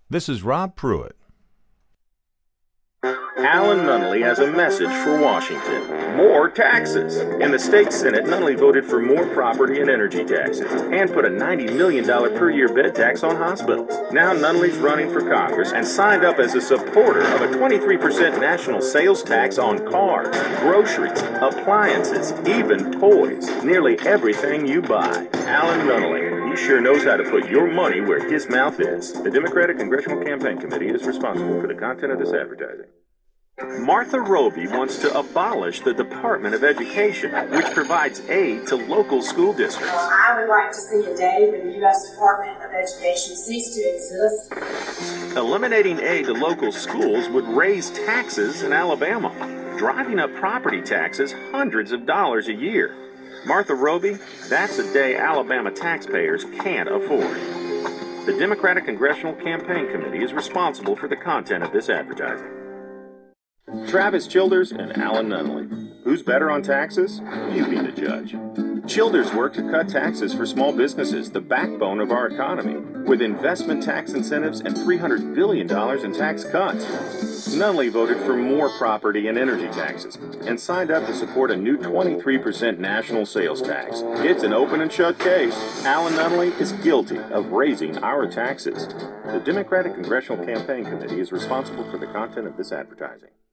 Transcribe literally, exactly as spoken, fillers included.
This is Rob Pruitt. Alan Nunnally has a message for Washington. More taxes. In the state Senate, Nunnally voted for more property and energy taxes and put a ninety million dollars per year bed tax on hospitals. Now Nunnally's running for Congress and signed up as a supporter of a twenty-three percent national sales tax on cars, groceries, appliances, even toys. Nearly everything you buy. Alan Nunnally, he sure knows how to put your money where his mouth is. The Democratic Congressional Campaign Committee is responsible for the content of this advertising. Martha Roby wants to abolish the Department of Education, which provides aid to local school districts. I would like to see a day when the U S Department of Education cease to exist. Eliminating aid to local schools would raise taxes in Alabama, driving up property taxes hundreds of dollars a year. Martha Roby, that's a day Alabama taxpayers can't afford. The Democratic Congressional Campaign Committee is responsible for the content of this advertising. Travis Childers and Alan Nunnally. Who's better on taxes? You be the judge. Childers worked to cut taxes for small businesses, the backbone of our economy, with investment tax incentives and three hundred billion dollars in tax cuts. Nunnally voted for more property and energy taxes and signed up to support a new twenty-three percent national sales tax. It's an open and shut case. Alan Nunnally is guilty of raising our taxes. The Democratic Congressional Campaign Committee is responsible for the content of this advertising.